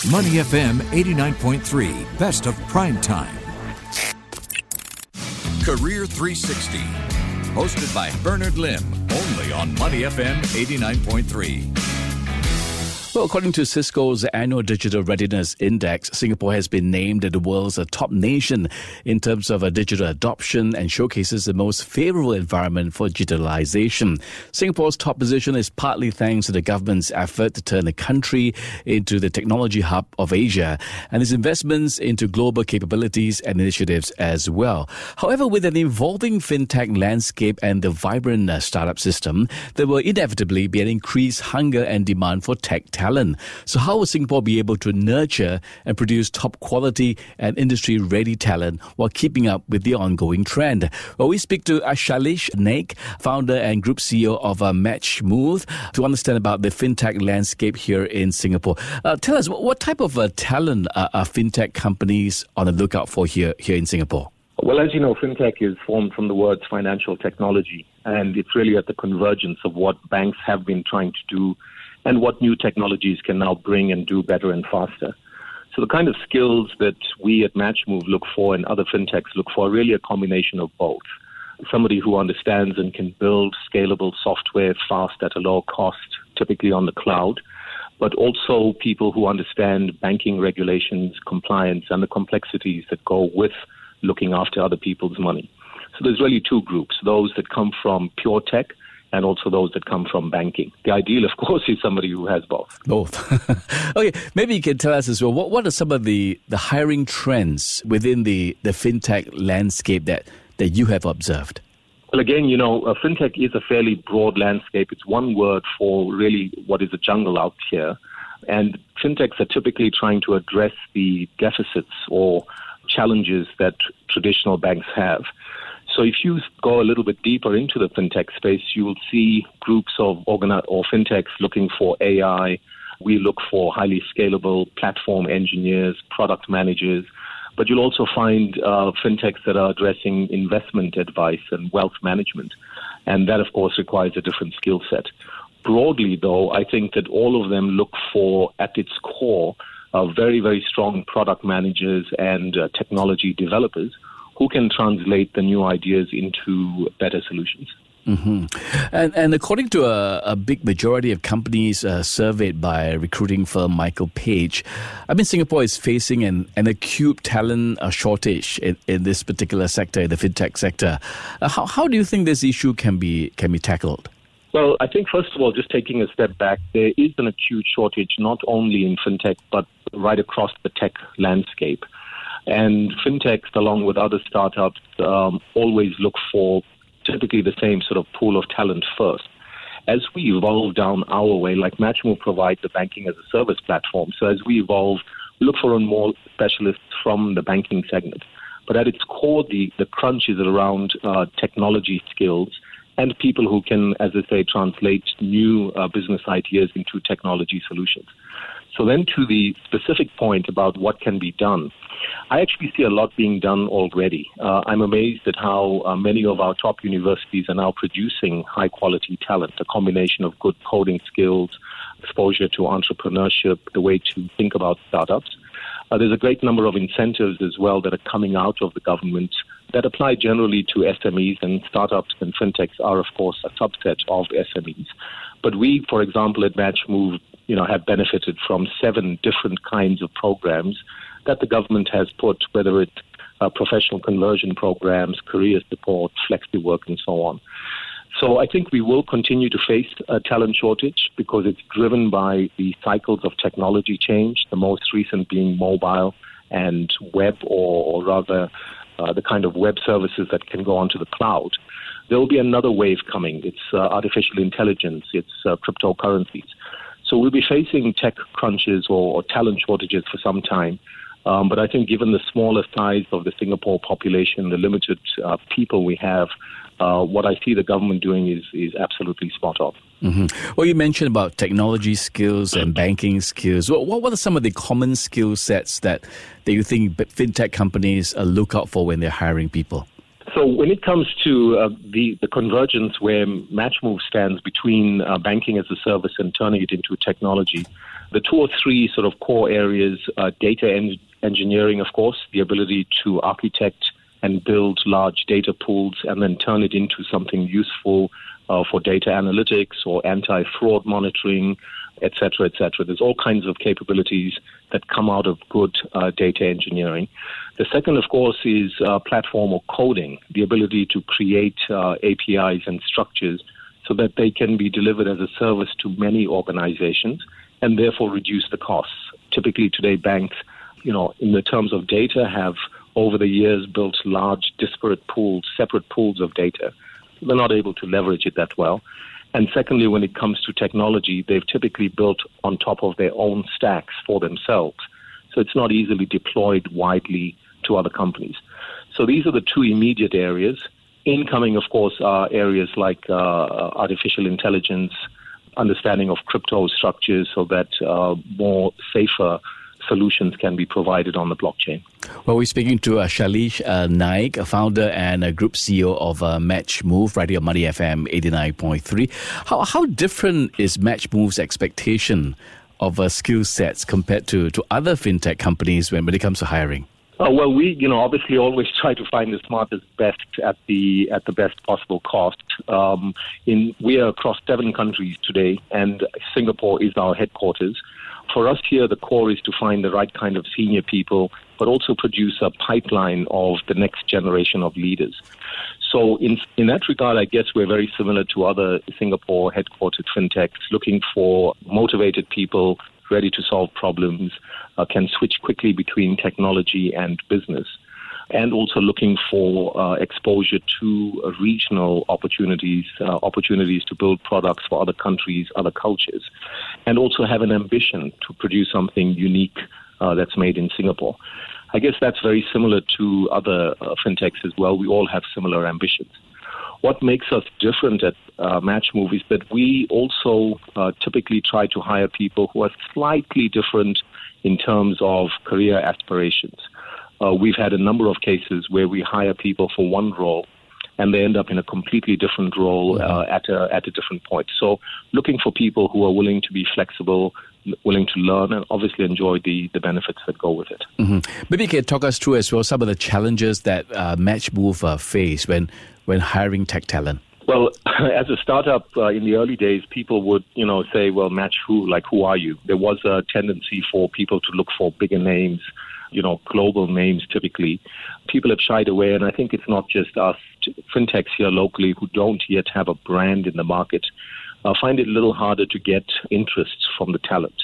Money FM 89.3, best of prime time. Career 360, hosted by Bernard Lim, only on Money FM 89.3. Well, according to Cisco's annual Digital Readiness Index, Singapore has been named the world's top nation in terms of digital adoption and showcases the most favorable environment for digitalization. Singapore's top position is partly thanks to the government's effort to turn the country into the technology hub of Asia and its investments into global capabilities and initiatives as well. However, with an evolving fintech landscape and the vibrant startup system, there will inevitably be an increased hunger and demand for tech talent. So how will Singapore be able to nurture and produce top quality and industry-ready talent while keeping up with the ongoing trend? Well, we speak to Shailesh Naik, founder and group CEO of Matchmove, to understand about the fintech landscape here in Singapore. Tell us, what type of talent are fintech companies on the lookout for here in Singapore? Well, as you know, fintech is formed from the words financial technology, and it's really at the convergence of what banks have been trying to do and what new technologies can now bring and do better and faster. So the kind of skills that we at Matchmove look for and other fintechs look for are really a combination of both. Somebody who understands and can build scalable software fast at a low cost, typically on the cloud, but also people who understand banking regulations, compliance, and the complexities that go with looking after other people's money. So there's really two groups, those that come from pure tech and also those that come from banking. The ideal, of course, is somebody who has both. Okay, maybe you can tell us as well, what are some of the hiring trends within the fintech landscape that you have observed? Well, again, fintech is a fairly broad landscape. It's one word for really what is a jungle out here. And fintechs are typically trying to address the deficits or challenges that traditional banks have. So if you go a little bit deeper into the fintech space, you will see groups of or fintechs looking for AI. We look for highly scalable platform engineers, product managers. But you'll also find fintechs that are addressing investment advice and wealth management. And that, of course, requires a different skill set. Broadly, though, I think that all of them look for, at its core, very, very strong product managers and technology developers who can translate the new ideas into better solutions. Mm-hmm. And according to a big majority of companies surveyed by recruiting firm Michael Page, Singapore is facing an acute talent shortage in this particular sector, in the fintech sector. How do you think this issue can be tackled? Well, I think, first of all, just taking a step back, there is an acute shortage not only in fintech, but right across the tech landscape. And fintechs, along with other startups, always look for typically the same sort of pool of talent first. As we evolve down our way, like Matchmove provides the banking as a service platform, so as we evolve, we look for more specialists from the banking segment. But at its core, the crunch is around technology skills and people who can, as I say, translate new business ideas into technology solutions. So then to the specific point about what can be done, I actually see a lot being done already. I'm amazed at how many of our top universities are now producing high-quality talent, a combination of good coding skills, exposure to entrepreneurship, the way to think about startups. There's a great number of incentives as well that are coming out of the government that apply generally to SMEs, and startups and fintechs are, of course, a subset of SMEs. But we, for example, at Matchmove, have benefited from 7 different kinds of programs that the government has put, whether it's professional conversion programs, career support, flexi-work, and so on. So I think we will continue to face a talent shortage because it's driven by the cycles of technology change, the most recent being mobile and web, or rather the kind of web services that can go onto the cloud. There will be another wave coming. It's artificial intelligence. It's cryptocurrencies. So we'll be facing tech crunches or talent shortages for some time. But I think given the smaller size of the Singapore population, the limited people we have, what I see the government doing is absolutely spot on. Mm-hmm. Well, you mentioned about technology skills and banking skills. What are some of the common skill sets that you think fintech companies look out for when they're hiring people? So when it comes to the convergence where MatchMove stands between banking as a service and turning it into technology, the two or three sort of core areas, data engineering, of course, the ability to architect and build large data pools and then turn it into something useful for data analytics or anti-fraud monitoring, et cetera, et cetera. There's all kinds of capabilities that come out of good data engineering. The second, of course, is platform or coding, the ability to create APIs and structures so that they can be delivered as a service to many organizations and therefore reduce the costs. Typically today, banks, in the terms of data, have over the years built large disparate pools, separate pools of data. They're not able to leverage it that well. And secondly, when it comes to technology, they've typically built on top of their own stacks for themselves. So it's not easily deployed widely to other companies. So these are the two immediate areas. Incoming, of course, are areas like artificial intelligence, understanding of crypto structures so that more safer solutions can be provided on the blockchain. Well, we're speaking to Shailesh Naik, a founder and a group CEO of MatchMove, right here on Money FM 89.3. How different is MatchMove's expectation of skill sets compared to other fintech companies when it comes to hiring? Well, we, obviously always try to find the smartest best at the best possible cost. We are across 7 countries today, and Singapore is our headquarters. For us here, the core is to find the right kind of senior people, but also produce a pipeline of the next generation of leaders. So in that regard, I guess we're very similar to other Singapore headquartered fintechs, looking for motivated people ready to solve problems, can switch quickly between technology and business, and also looking for exposure to regional opportunities to build products for other countries, other cultures, and also have an ambition to produce something unique that's made in Singapore. I guess that's very similar to other fintechs as well. We all have similar ambitions. What makes us different at MatchMove is that we also typically try to hire people who are slightly different in terms of career aspirations. We've had a number of cases where we hire people for one role and they end up in a completely different role at a different point. So looking for people who are willing to be flexible, willing to learn, and obviously enjoy the benefits that go with it. Mm-hmm. Maybe you can talk us through as well some of the challenges that MatchMove face when hiring tech talent. Well, as a startup in the early days, people would, say, well, match who? Like, who are you? There was a tendency for people to look for bigger names, global names typically. People have shied away, and I think it's not just us. Fintechs here locally who don't yet have a brand in the market find it a little harder to get interest from the talent.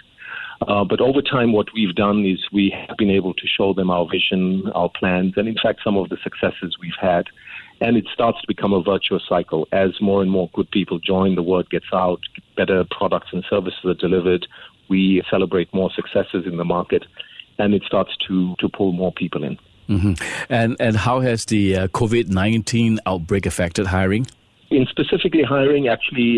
But over time, what we've done is we have been able to show them our vision, our plans, and in fact, some of the successes we've had. And it starts to become a virtuous cycle. As more and more good people join, the word gets out, better products and services are delivered, we celebrate more successes in the market, and it starts to pull more people in. Mm-hmm. And how has the COVID-19 outbreak affected hiring? In specifically hiring, actually,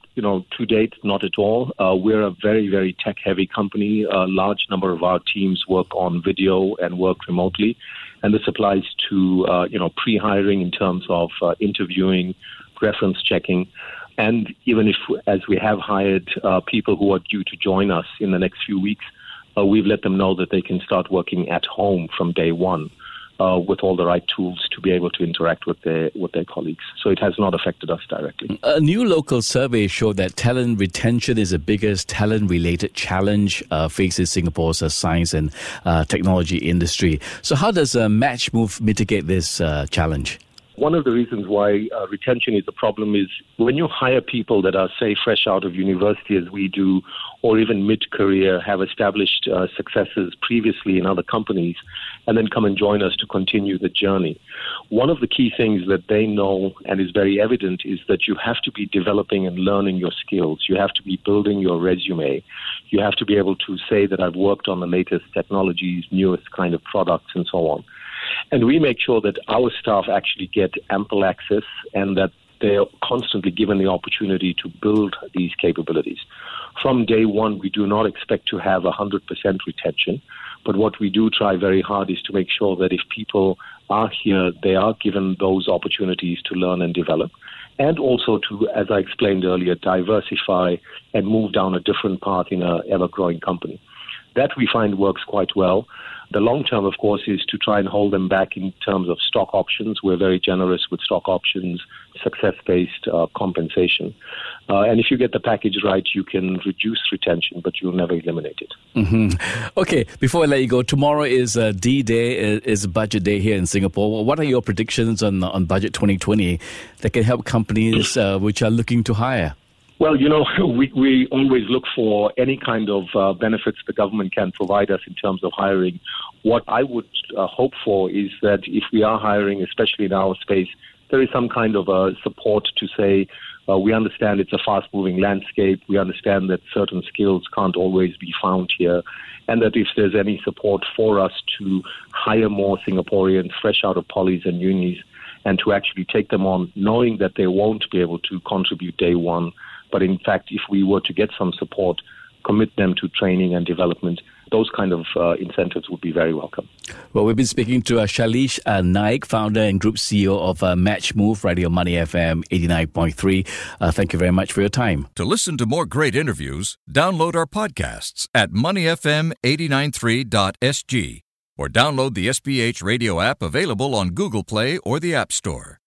to date, not at all. We're a very, very tech-heavy company. A large number of our teams work on video and work remotely. And this applies to, pre-hiring in terms of interviewing, reference checking. And even if, as we have hired people who are due to join us in the next few weeks, we've let them know that they can start working at home from day one. With all the right tools to be able to interact with their colleagues. So it has not affected us directly. A new local survey showed that talent retention is the biggest talent-related challenge faces Singapore's science and technology industry. So how does MatchMove mitigate this challenge? One of the reasons why retention is a problem is when you hire people that are, say, fresh out of university as we do, or even mid-career, have established successes previously in other companies, and then come and join us to continue the journey. One of the key things that they know and is very evident is that you have to be developing and learning your skills. You have to be building your resume. You have to be able to say that I've worked on the latest technologies, newest kind of products, and so on. And we make sure that our staff actually get ample access and that they're constantly given the opportunity to build these capabilities. From day one, we do not expect to have 100% retention. But what we do try very hard is to make sure that if people are here, they are given those opportunities to learn and develop. And also to, as I explained earlier, diversify and move down a different path in an ever-growing company. That we find works quite well. The long term, of course, is to try and hold them back in terms of stock options. We're very generous with stock options, success-based compensation. And if you get the package right, you can reduce retention, but you'll never eliminate it. Mm-hmm. Okay, before I let you go, tomorrow is D-Day, is Budget Day here in Singapore. What are your predictions on Budget 2020 that can help companies which are looking to hire? Well, we always look for any kind of benefits the government can provide us in terms of hiring. What I would hope for is that if we are hiring, especially in our space, there is some kind of support to say, we understand it's a fast-moving landscape. We understand that certain skills can't always be found here. And that if there's any support for us to hire more Singaporeans fresh out of polys and unis and to actually take them on, knowing that they won't be able to contribute day one, but in fact, if we were to get some support, commit them to training and development, those kind of incentives would be very welcome. Well, we've been speaking to Shailesh Naik, founder and group CEO of MatchMove, Radio Money FM 89.3. Thank you very much for your time. To listen to more great interviews, download our podcasts at moneyfm893.sg or download the SPH radio app available on Google Play or the App Store.